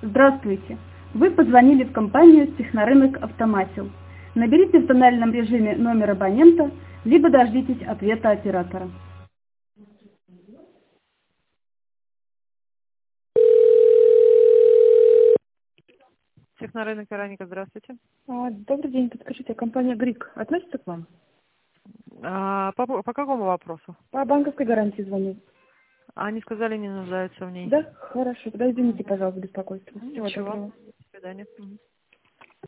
Здравствуйте! Вы позвонили в компанию «Технорынок Автомасел». Наберите в тональном режиме номер абонента, либо дождитесь ответа оператора. Технорынок Вероника, здравствуйте. Добрый день, подскажите, компания ГРИК относится к вам? По какому вопросу? По банковской гарантии звоню. Они сказали, не нуждаются в ней. Да? Хорошо, тогда извините, пожалуйста, беспокойство. Всего Ничего. доброго. До свидания.